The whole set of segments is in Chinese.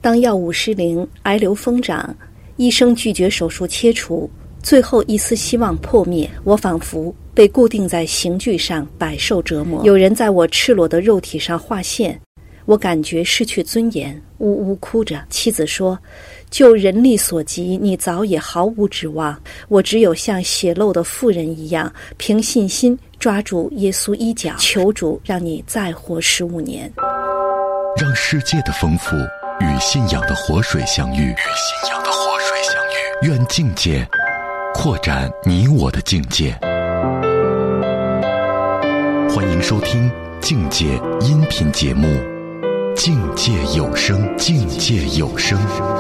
当药物失灵，癌瘤疯长，医生拒绝手术切除，最后一丝希望破灭，我仿佛被固定在刑具上，百受折磨。有人在我赤裸的肉体上划线，我感觉失去尊严，呜呜哭着。妻子说，就人力所及，你早已毫无指望，我只有像血漏的妇人一样，凭信心抓住耶稣衣角，求主让你再活15年。 让世界的丰富与信仰的活水相遇，愿境界扩展你我的境界。欢迎收听境界音频节目《境界有声》，境界有声。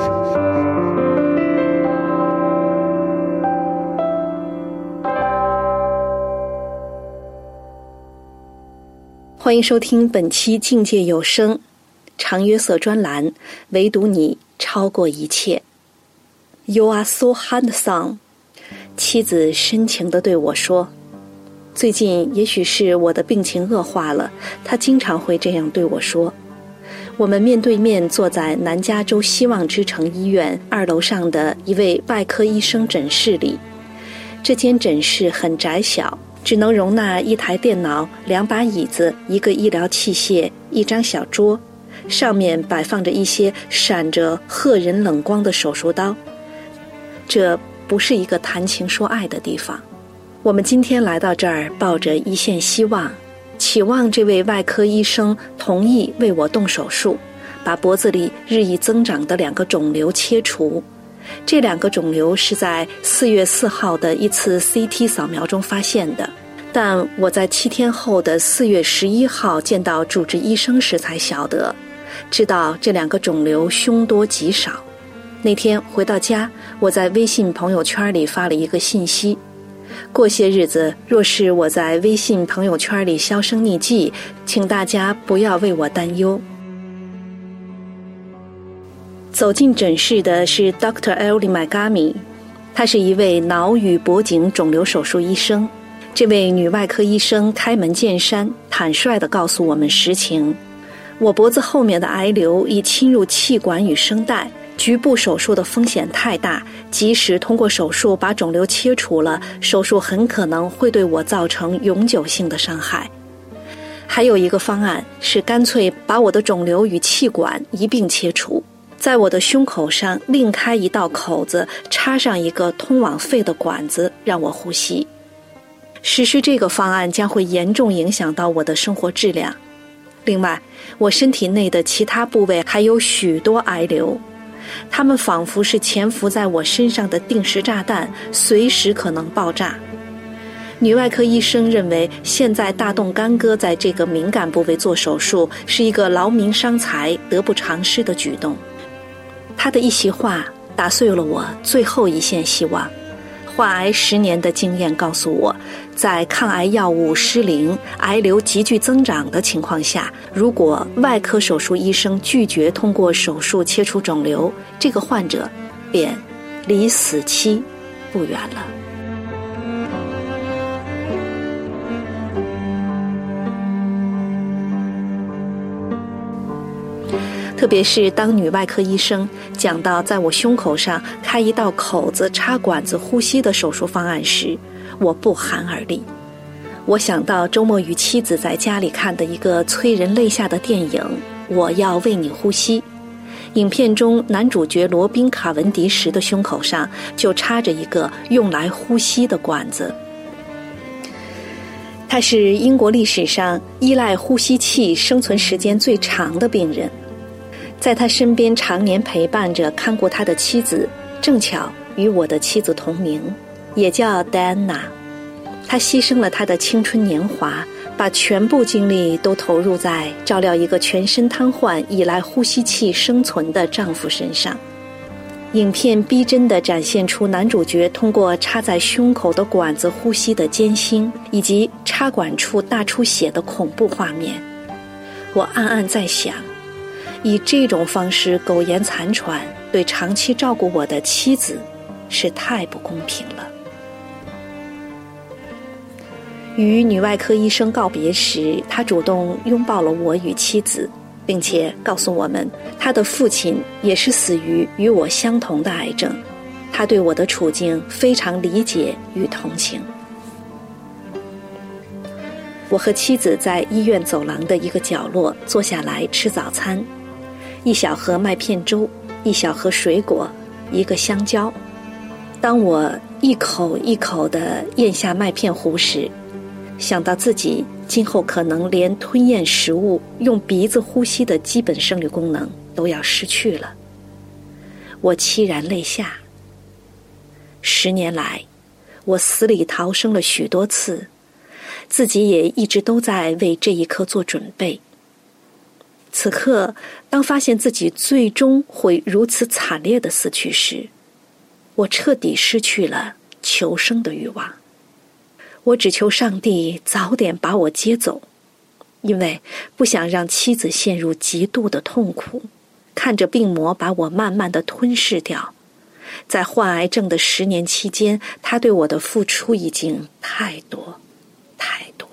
欢迎收听本期《境界有声》长约瑟专栏，唯独你超过一切。You are so handsome， 妻子深情地对我说。最近也许是我的病情恶化了，她经常会这样对我说。我们面对面坐在南加州希望之城医院2楼上的一位外科医生诊室里。这间诊室很窄小，只能容纳一台电脑、2把椅子、一个医疗器械、一张小桌，上面摆放着一些闪着赫人冷光的手术刀。这不是一个谈情说爱的地方。我们今天来到这儿，抱着一线希望，期望这位外科医生同意为我动手术，把脖子里日益增长的2个肿瘤切除。这2个肿瘤是在4月4号的一次 CT 扫描中发现的，但我在7天后的4月11号见到主治医生时才晓得，知道这2个肿瘤凶多吉少。那天回到家，我在微信朋友圈里发了一个信息，过些日子若是我在微信朋友圈里销声匿迹，请大家不要为我担忧。走进诊室的是 Dr. Ellie Megami， 她是一位脑与脖颈肿瘤手术医生。这位女外科医生开门见山，坦率地告诉我们实情。我脖子后面的癌瘤已侵入气管与声带，局部手术的风险太大，即使通过手术把肿瘤切除了，手术很可能会对我造成永久性的伤害。还有一个方案是干脆把我的肿瘤与气管一并切除，在我的胸口上另开一道口子，插上一个通往肺的管子，让我呼吸。实施这个方案将会严重影响到我的生活质量。另外，我身体内的其他部位还有许多癌瘤，它们仿佛是潜伏在我身上的定时炸弹，随时可能爆炸。女外科医生认为，现在大动干戈在这个敏感部位做手术是一个劳民伤财、得不偿失的举动。她的一席话打碎了我最后一线希望。患癌10年的经验告诉我，在抗癌药物失灵、癌瘤急剧增长的情况下，如果外科手术医生拒绝通过手术切除肿瘤，这个患者便离死期不远了。特别是当女外科医生讲到在我胸口上开一道口子插管子呼吸的手术方案时，我不寒而栗。我想到周末与妻子在家里看的一个催人泪下的电影《我要为你呼吸》。影片中男主角罗宾·卡文迪什的胸口上就插着一个用来呼吸的管子。他是英国历史上依赖呼吸器生存时间最长的病人。在他身边常年陪伴着看顾他的妻子，正巧与我的妻子同名，也叫戴安娜。他牺牲了他的青春年华，把全部精力都投入在照料一个全身瘫痪、依赖呼吸器生存的丈夫身上。影片逼真地展现出男主角通过插在胸口的管子呼吸的艰辛，以及插管处大出血的恐怖画面。我暗暗在想，以这种方式苟延残喘，对长期照顾我的妻子是太不公平了。与女外科医生告别时，他主动拥抱了我与妻子。 并且告诉我们，他的父亲也是死于与我相同的癌症，他对我的处境非常理解与同情。我和妻子在医院走廊的一个角落坐下来吃早餐，一小盒麦片粥，一小盒水果，一个香蕉。当我一口一口地咽下麦片糊时，想到自己今后可能连吞咽食物、用鼻子呼吸的基本生理功能都要失去了，我凄然泪下。10年来，我死里逃生了许多次，自己也一直都在为这一刻做准备。此刻，当发现自己最终会如此惨烈地死去时，我彻底失去了求生的欲望。我只求上帝早点把我接走，因为不想让妻子陷入极度的痛苦，看着病魔把我慢慢地吞噬掉。在患癌症的10年期间，他对我的付出已经太多太多。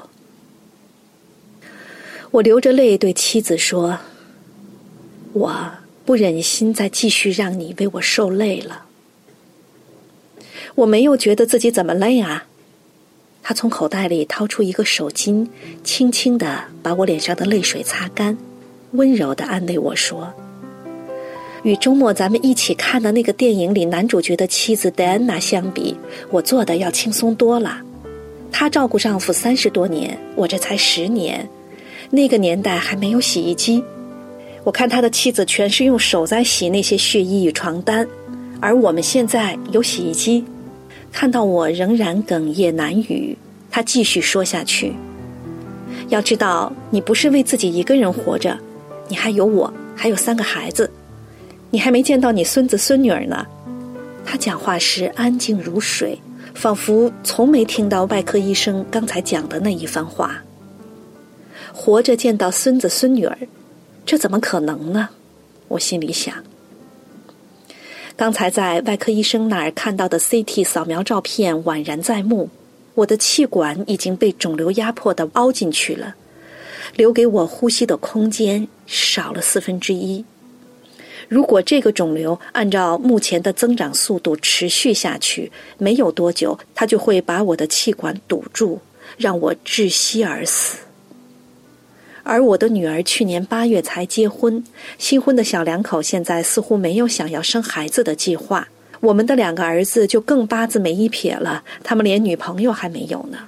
我流着泪对妻子说，我不忍心再继续让你为我受累了。我没有觉得自己怎么累啊。他从口袋里掏出一个手巾，轻轻地把我脸上的泪水擦干，温柔地安慰我说，与周末咱们一起看的那个电影里男主角的妻子戴安娜相比，我做的要轻松多了。她照顾丈夫30多年，我这才10年。那个年代还没有洗衣机，我看他的妻子全是用手在洗那些血衣与床单，而我们现在有洗衣机。看到我仍然哽咽难语，他继续说下去，要知道你不是为自己一个人活着，你还有我，还有3个孩子，你还没见到你孙子孙女儿呢。他讲话时安静如水，仿佛从没听到外科医生刚才讲的那一番话。活着见到孙子孙女儿，这怎么可能呢？我心里想。刚才在外科医生那儿看到的 CT 扫描照片宛然在目，我的气管已经被肿瘤压迫地凹进去了，留给我呼吸的空间少了1/4。如果这个肿瘤按照目前的增长速度持续下去，没有多久，它就会把我的气管堵住，让我窒息而死。而我的女儿去年8月才结婚，新婚的小两口现在似乎没有想要生孩子的计划。我们的2个儿子就更八字没一撇了，他们连女朋友还没有呢。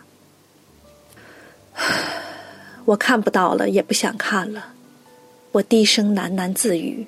我看不到了，也不想看了。我低声喃喃自语。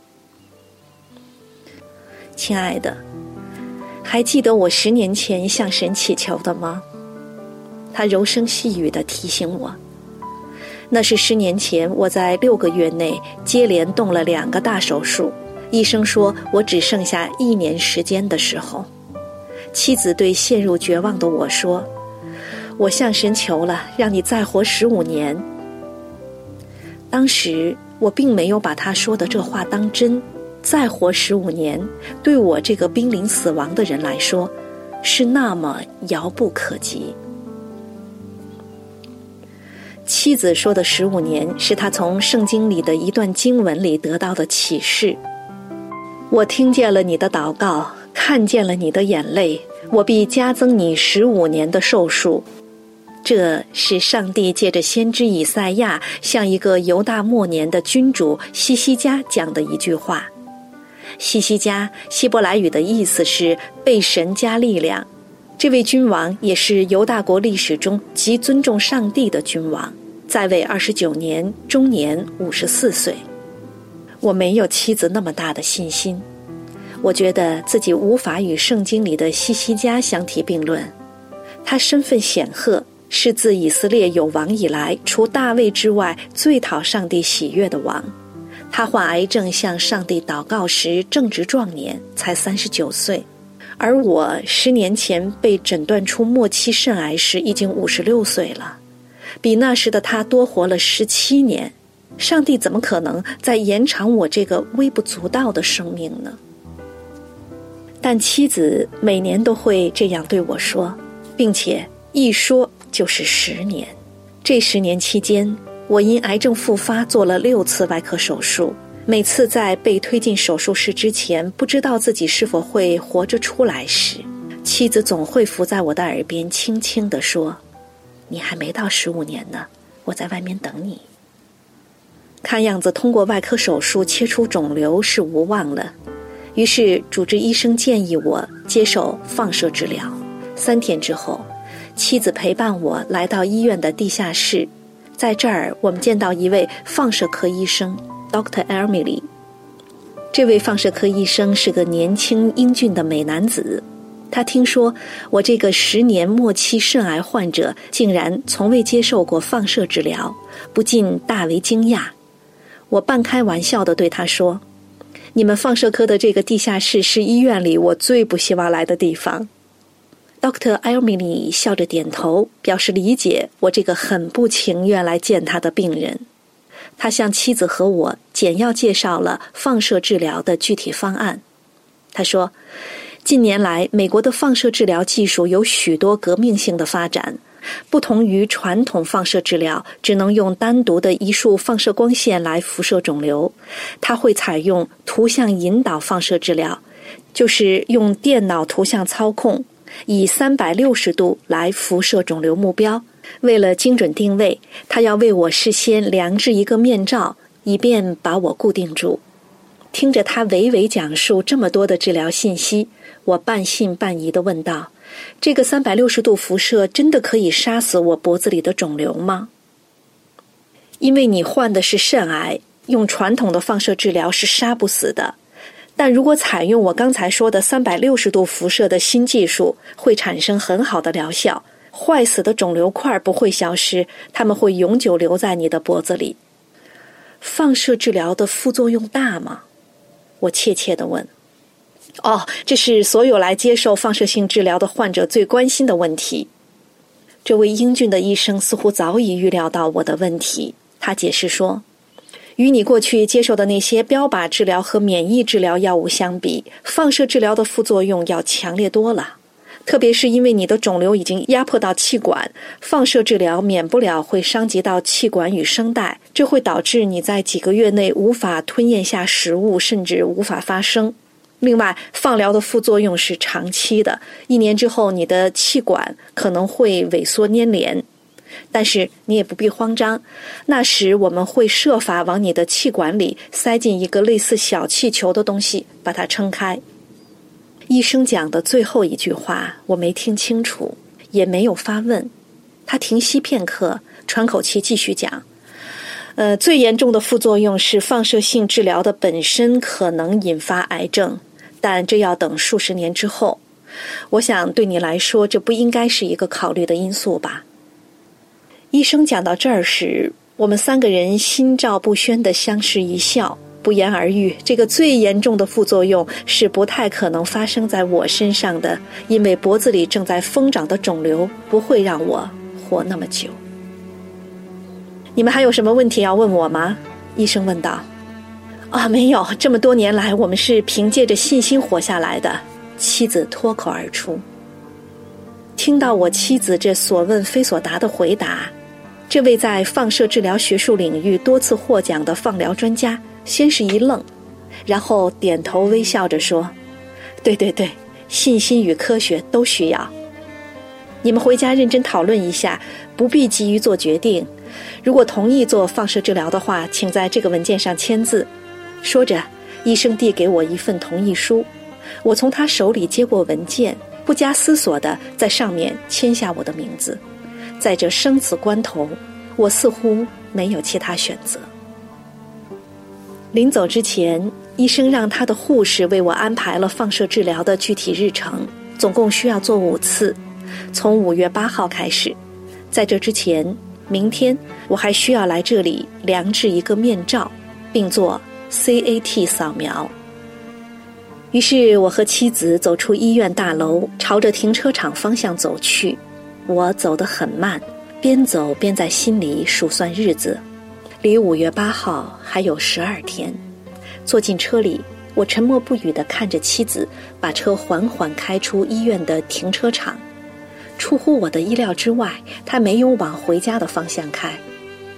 亲爱的，还记得我10年前向神祈求的吗？他柔声细语地提醒我。那是10年前，我在6个月内接连动了2个大手术，医生说我只剩下1年时间的时候。妻子对陷入绝望的我说，我向神求了，让你再活15年。当时我并没有把他说的这话当真，再活15年，对我这个濒临死亡的人来说，是那么遥不可及。妻子说的15年是他从圣经里的一段经文里得到的启示。我听见了你的祷告，看见了你的眼泪，我必加增你15年的寿数。这是上帝借着先知以赛亚向一个犹大末年的君主西西家讲的一句话。西西家希伯来语的意思是被神加力量，这位君王也是犹大国历史中极尊重上帝的君王，在位29年，终年54岁。我没有妻子那么大的信心，我觉得自己无法与圣经里的西西家相提并论。他身份显赫，是自以色列有王以来，除大卫之外最讨上帝喜悦的王。他患癌症向上帝祷告时正值壮年，才39岁。而我10年前被诊断出末期肾癌时已经56岁了，比那时的他多活了17年。上帝怎么可能再延长我这个微不足道的生命呢？但妻子每年都会这样对我说，并且一说就是10年。这10年期间， 我因癌症复发做了6次外科手术，每次在被推进手术室之前，不知道自己是否会活着出来时，妻子总会伏在我的耳边轻轻地说：你还没到15年呢，我在外面等你。看样子通过外科手术切除肿瘤是无望了，于是主治医生建议我接受放射治疗。3天之后，妻子陪伴我来到医院的地下室，在这儿我们见到一位放射科医生 Dr. Emily。 这位放射科医生是个年轻英俊的美男子，他听说我这个10年末期肾癌患者竟然从未接受过放射治疗，不禁大为惊讶。我半开玩笑地对他说：你们放射科的这个地下室是医院里我最不希望来的地方。Dr. Emily 笑着点头，表示理解我这个很不情愿来见他的病人。他向妻子和我简要介绍了放射治疗的具体方案。他说，近年来美国的放射治疗技术有许多革命性的发展，不同于传统放射治疗只能用单独的一束放射光线来辐射肿瘤，它会采用图像引导放射治疗，就是用电脑图像操控，以360度来辐射肿瘤目标。为了精准定位，他要为我事先量制一个面罩，以便把我固定住。听着他娓娓讲述这么多的治疗信息，我半信半疑地问道：这个360度辐射真的可以杀死我脖子里的肿瘤吗？因为你患的是肾癌，用传统的放射治疗是杀不死的，但如果采用我刚才说的360度辐射的新技术，会产生很好的疗效。坏死的肿瘤块不会消失，它们会永久留在你的脖子里。放射治疗的副作用大吗？我怯怯地问。这是所有来接受放射性治疗的患者最关心的问题。这位英俊的医生似乎早已预料到我的问题，他解释说，与你过去接受的那些标靶治疗和免疫治疗药物相比，放射治疗的副作用要强烈多了。特别是因为你的肿瘤已经压迫到气管，放射治疗免不了会伤及到气管与声带，这会导致你在几个月内无法吞咽下食物，甚至无法发声。另外，放疗的副作用是长期的，1年之后你的气管可能会萎缩粘连。但是你也不必慌张，那时我们会设法往你的气管里塞进一个类似小气球的东西，把它撑开。医生讲的最后一句话我没听清楚，也没有发问。他停息片刻，喘口气继续讲。最严重的副作用是放射性治疗的本身可能引发癌症，但这要等数十年之后。我想对你来说，这不应该是一个考虑的因素吧？医生讲到这儿时，我们3个人心照不宣地相视一笑，不言而喻。这个最严重的副作用是不太可能发生在我身上的，因为脖子里正在疯长的肿瘤不会让我活那么久。你们还有什么问题要问我吗？医生问道。没有，这么多年来我们是凭借着信心活下来的，妻子脱口而出。听到我妻子这所问非所答的回答，这位在放射治疗学术领域多次获奖的放疗专家先是一愣，然后点头微笑着说：对，信心与科学都需要。你们回家认真讨论一下，不必急于做决定。如果同意做放射治疗的话，请在这个文件上签字。说着，医生递给我一份同意书。我从他手里接过文件，不加思索地在上面签下我的名字。在这生死关头，我似乎没有其他选择。临走之前，医生让他的护士为我安排了放射治疗的具体日程，总共需要做5次，从5月8号开始。在这之前，明天我还需要来这里量制一个面罩，并做 CAT 扫描。于是我和妻子走出医院大楼，朝着停车场方向走去。我走得很慢，边走边在心里数算日子，离5月8号还有12天。坐进车里，我沉默不语地看着妻子把车缓缓开出医院的停车场。出乎我的意料之外，他没有往回家的方向开。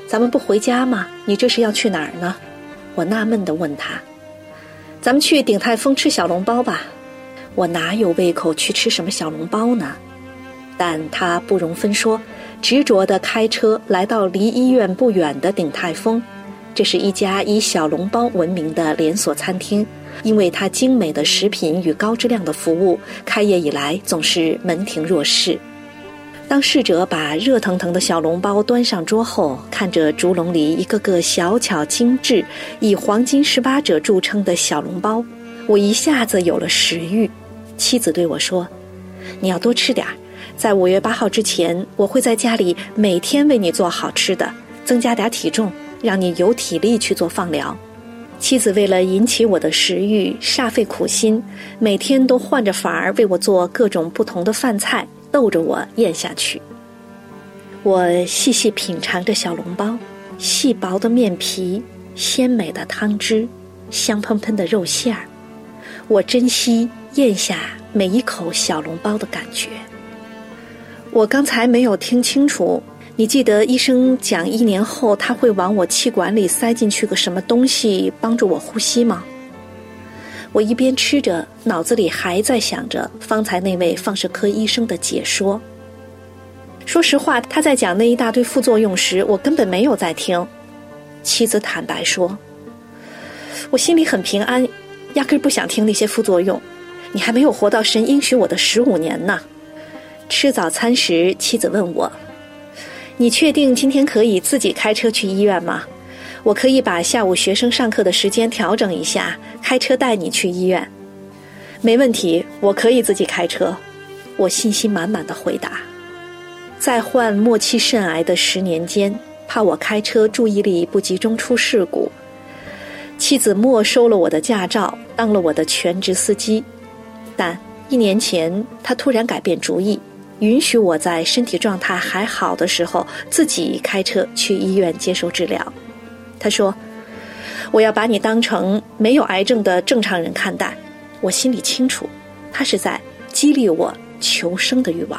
咱们不回家吗？你这是要去哪儿呢？我纳闷地问他。咱们去鼎泰丰吃小笼包吧。我哪有胃口去吃什么小笼包呢？但他不容分说，执着地开车来到离医院不远的鼎泰丰。这是一家以小笼包闻名的连锁餐厅，因为它精美的食品与高质量的服务，开业以来总是门庭若市。当侍者把热腾腾的小笼包端上桌后，看着竹笼里一个个小巧精致、以黄金18褶著称的小笼包，我一下子有了食欲。妻子对我说：“你要多吃点，在5月8号之前，我会在家里每天为你做好吃的，增加点体重，让你有体力去做放疗。”妻子为了引起我的食欲，煞费苦心，每天都换着法儿为我做各种不同的饭菜，逗着我咽下去。我细细品尝着小笼包，细薄的面皮，鲜美的汤汁，香喷喷的肉馅儿。我珍惜咽下每一口小笼包的感觉。我刚才没有听清楚，你记得医生讲1年后他会往我气管里塞进去个什么东西帮助我呼吸吗？我一边吃着，脑子里还在想着方才那位放射科医生的解说。说实话，他在讲那一大堆副作用时，我根本没有在听。妻子坦白说：“我心里很平安，压根不想听那些副作用。你还没有活到神应许我的15年呢。”吃早餐时，妻子问我：“你确定今天可以自己开车去医院吗？我可以把下午学生上课的时间调整一下，开车带你去医院。”“没问题，我可以自己开车。”我信心满满地回答。在患末期肾癌的10年间，怕我开车注意力不集中出事故，妻子没收了我的驾照，当了我的全职司机。但1年前，他突然改变主意，允许我在身体状态还好的时候自己开车去医院接受治疗。他说：“我要把你当成没有癌症的正常人看待。”我心里清楚，他是在激励我求生的欲望。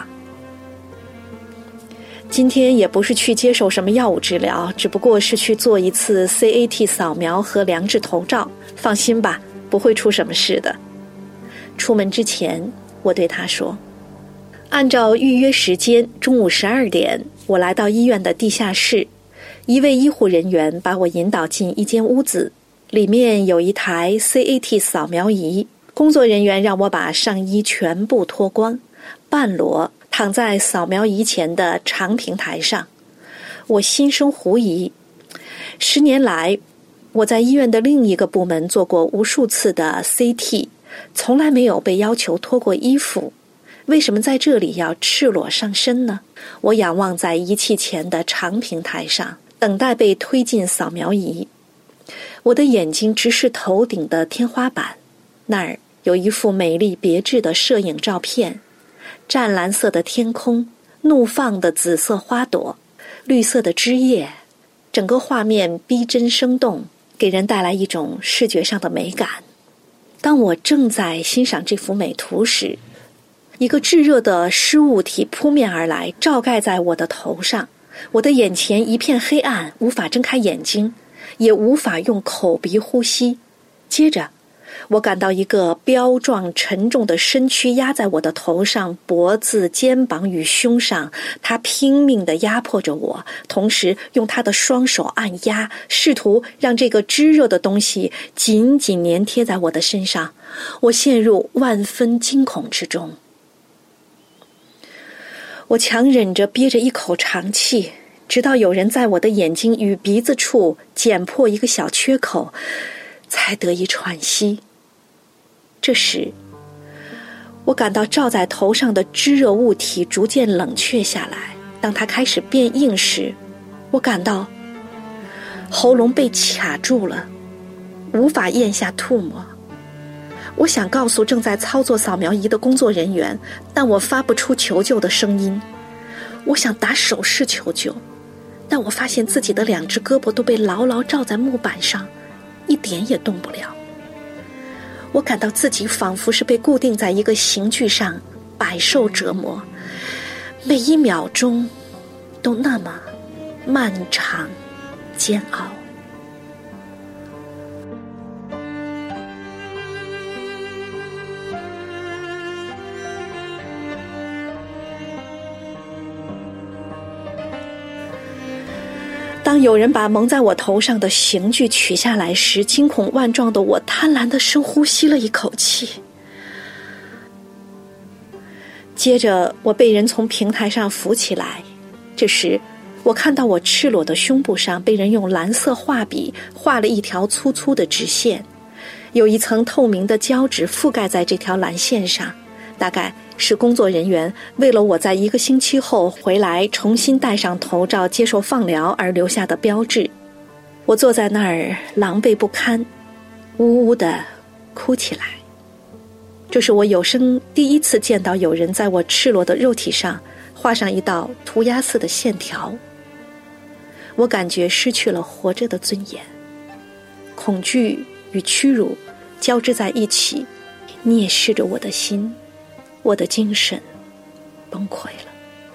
今天也不是去接受什么药物治疗，只不过是去做一次 CAT 扫描和量质头照。放心吧，不会出什么事的。出门之前，我对他说：“按照预约时间，中午12点，我来到医院的地下室。一位医护人员把我引导进一间屋子，里面有一台 CAT 扫描仪。工作人员让我把上衣全部脱光，半裸躺在扫描仪前的长平台上。我心生狐疑，10年来，我在医院的另一个部门做过无数次的 CT， 从来没有被要求脱过衣服，为什么在这里要赤裸上身呢？我仰望在仪器前的长平台上，等待被推进扫描仪。我的眼睛直视头顶的天花板，那儿有一幅美丽别致的摄影照片，湛蓝色的天空，怒放的紫色花朵，绿色的枝叶，整个画面逼真生动，给人带来一种视觉上的美感。当我正在欣赏这幅美图时，一个炙热的湿物体扑面而来，罩盖在我的头上。我的眼前一片黑暗，无法睁开眼睛，也无法用口鼻呼吸。接着我感到一个彪壮沉重的身躯压在我的头上、脖子、肩膀与胸上，他拼命地压迫着我，同时用他的双手按压，试图让这个炙热的东西紧紧粘贴在我的身上。我陷入万分惊恐之中。我强忍着憋着一口长气，直到有人在我的眼睛与鼻子处剪破一个小缺口，才得以喘息。这时，我感到罩在头上的炙热物体逐渐冷却下来。当它开始变硬时，我感到喉咙被卡住了，无法咽下唾沫。我想告诉正在操作扫描仪的工作人员，但我发不出求救的声音。我想打手势求救，但我发现自己的2只胳膊都被牢牢罩在木板上，一点也动不了。我感到自己仿佛是被固定在一个刑具上，百受折磨，每一秒钟都那么漫长。 煎熬。当有人把蒙在我头上的刑具取下来时，惊恐万状的我贪婪地深呼吸了一口气。接着我被人从平台上扶起来，这时我看到我赤裸的胸部上被人用蓝色画笔画了一条粗粗的直线，有一层透明的胶纸覆盖在这条蓝线上，大概是工作人员为了我在1个星期后回来重新戴上头罩接受放疗而留下的标志。我坐在那儿狼狈不堪，呜呜地哭起来。这是我有生第一次见到有人在我赤裸的肉体上画上一道涂鸦似的线条。我感觉失去了活着的尊严，恐惧与屈辱交织在一起，啮噬着我的心，我的精神崩溃了。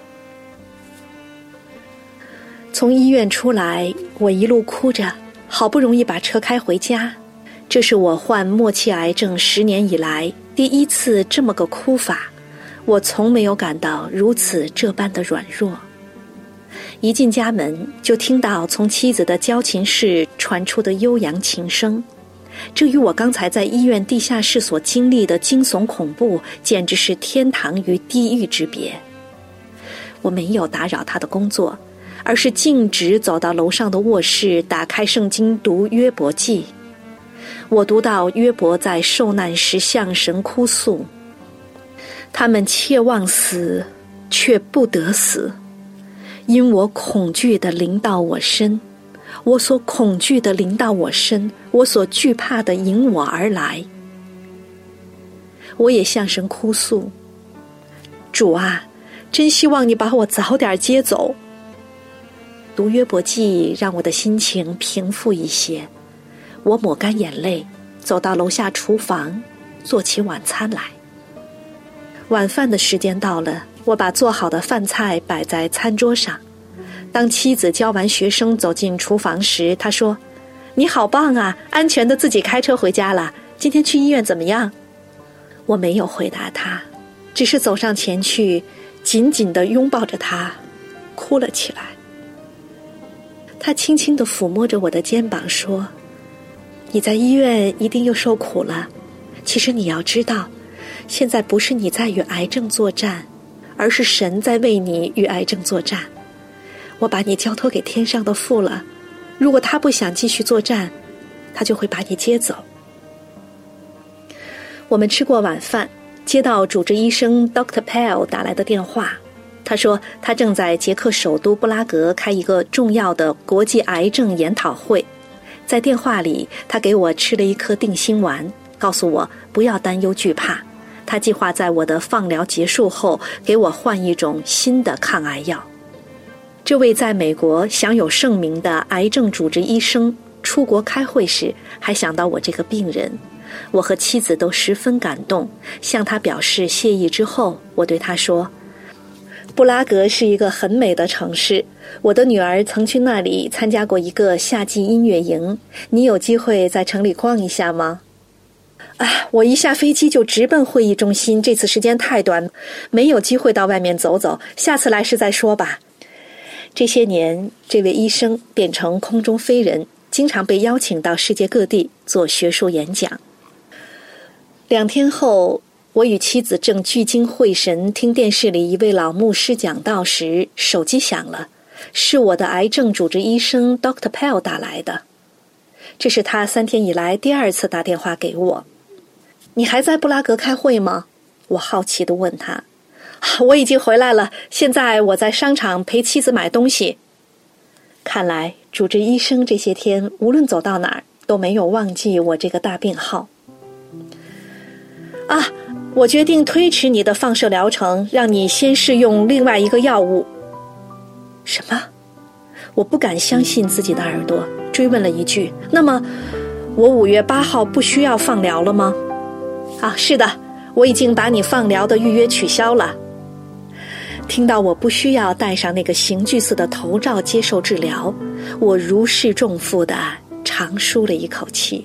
从医院出来，我一路哭着，好不容易把车开回家。这是我患末期癌症10年以来第一次这么个哭法，我从没有感到如此这般的软弱。一进家门，就听到从妻子的交琴室传出的悠扬琴声，这与我刚才在医院地下室所经历的惊悚恐怖简直是天堂与地狱之别。我没有打扰他的工作，而是径直走到楼上的卧室，打开圣经读约伯记。我读到约伯在受难时向神哭诉，他们切望死，却不得死，因我恐惧的临到我身，我所恐惧的临到我身，我所惧怕的迎我而来。我也向神哭诉，主啊，真希望你把我早点接走。读约伯记让我的心情平复一些，我抹干眼泪，走到楼下厨房，做起晚餐来。晚饭的时间到了，我把做好的饭菜摆在餐桌上。当妻子教完学生走进厨房时，她说：“你好棒啊，安全的自己开车回家了。今天去医院怎么样？”我没有回答她，只是走上前去，紧紧地拥抱着她，哭了起来。她轻轻地抚摸着我的肩膀说：“你在医院一定又受苦了。其实你要知道，现在不是你在与癌症作战，而是神在为你与癌症作战。我把你交托给天上的父了，如果他不想继续作战，他就会把你接走。”我们吃过晚饭，接到主治医生 Dr. Pell 打来的电话。他说他正在捷克首都布拉格开一个重要的国际癌症研讨会。在电话里，他给我吃了一颗定心丸，告诉我不要担忧惧怕，他计划在我的放疗结束后给我换一种新的抗癌药。这位在美国享有盛名的癌症主治医生出国开会时还想到我这个病人，我和妻子都十分感动，向他表示谢意之后，我对他说：“布拉格是一个很美的城市，我的女儿曾去那里参加过一个夏季音乐营，你有机会在城里逛一下吗？”我一下飞机就直奔会议中心，这次时间太短，没有机会到外面走走，下次来时再说吧。这些年，这位医生变成空中飞人，经常被邀请到世界各地做学术演讲。2天后，我与妻子正聚精会神听电视里一位老牧师讲道时，手机响了，是我的癌症主治医生 Dr. Pell 打来的。这是他3天以来第2次打电话给我。你还在布拉格开会吗？我好奇地问他。我已经回来了，现在我在商场陪妻子买东西。看来主治医生这些天无论走到哪儿都没有忘记我这个大病号。我决定推迟你的放射疗程，让你先试用另外一个药物。什么？我不敢相信自己的耳朵，追问了一句：“那么，我5月8号不需要放疗了吗？”是的，我已经把你放疗的预约取消了。听到我不需要戴上那个刑具似的头罩接受治疗， 我如释重负地长舒了一口气。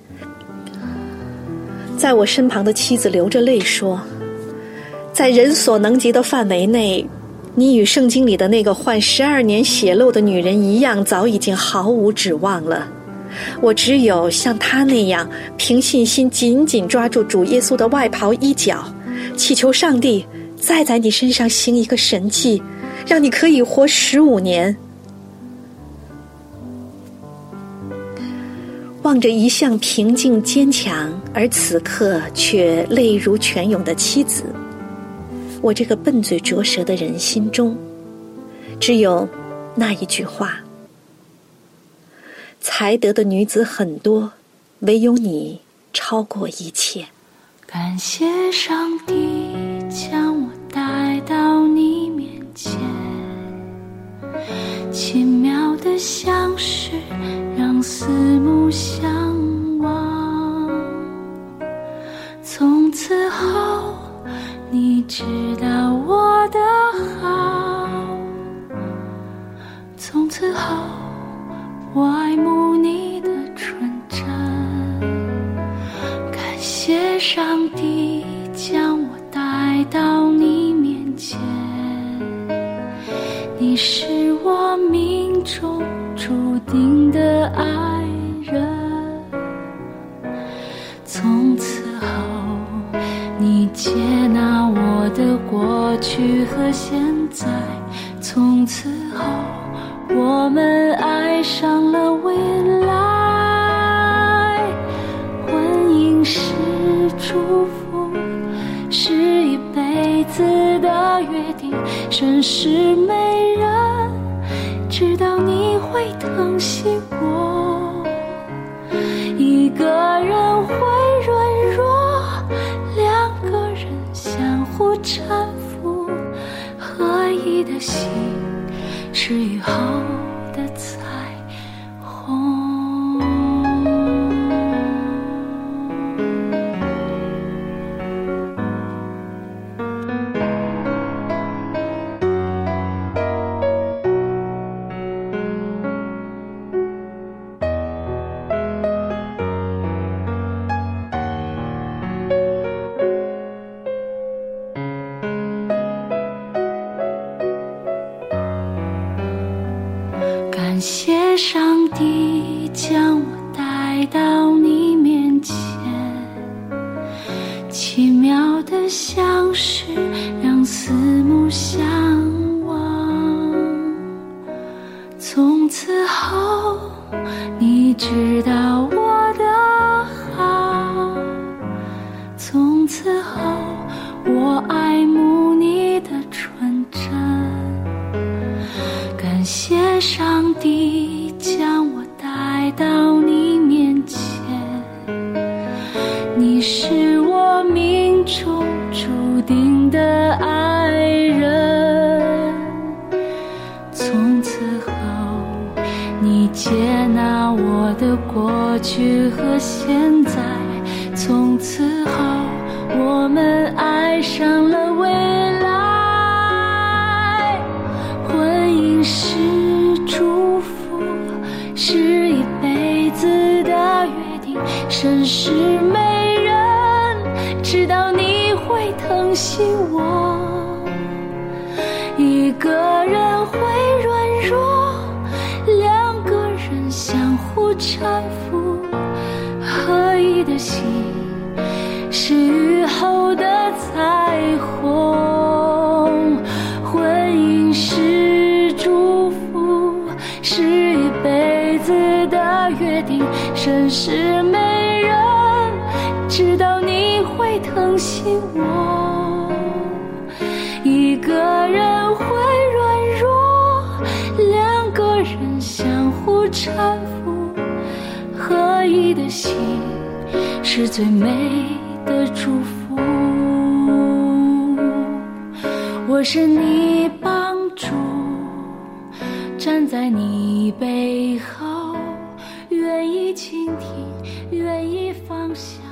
在我身旁的妻子流着泪说，在人所能及的范围内，你与圣经里的那个患12年血漏的女人一样，早已经毫无指望了。我只有像她那样凭信心紧紧抓住主耶稣的外袍衣角，祈求上帝再在你身上行一个神迹，让你可以活15年。望着一向平静坚强而此刻却泪如泉涌的妻子，我这个笨嘴拙舌的人心中只有那一句话：才德的女子很多，唯有你超过一切。 感谢上帝将我带到你面前，奇妙的相识让四目相望，从此后你知道我的好，从此后我爱慕你的纯真。感谢上帝将我带到你面前，你是我命中注定的爱人。从此后你接纳我的过去和现在，从此后我们爱上了未来。婚姻是祝福，是一辈子的约定，神是没人知道你会疼惜我，一个人会软弱，两个人相互搀扶，合一的心是雨后的彩虹。感谢上帝将我带到你面前，奇妙的相识让四目相望，从此后你知道我的好，从此后我爱慕你的纯真。感谢上帝将我带到你面前，你是我命中注定的爱人。从此后你接纳我的过去和现在，从此后我们爱上了未来。婚姻是祝福，是一辈子的约定，神是没人知道你会疼惜我，一个人会软弱，两个人相互搀扶，合一的心是雨后的彩虹。婚姻是祝福，是一辈子的约定，神是没人知道你会疼惜我，一个人会软弱，两个人相互搀扶，合一的心是最美的祝福。我是你帮助，站在你背后，愿意倾听，愿意放下。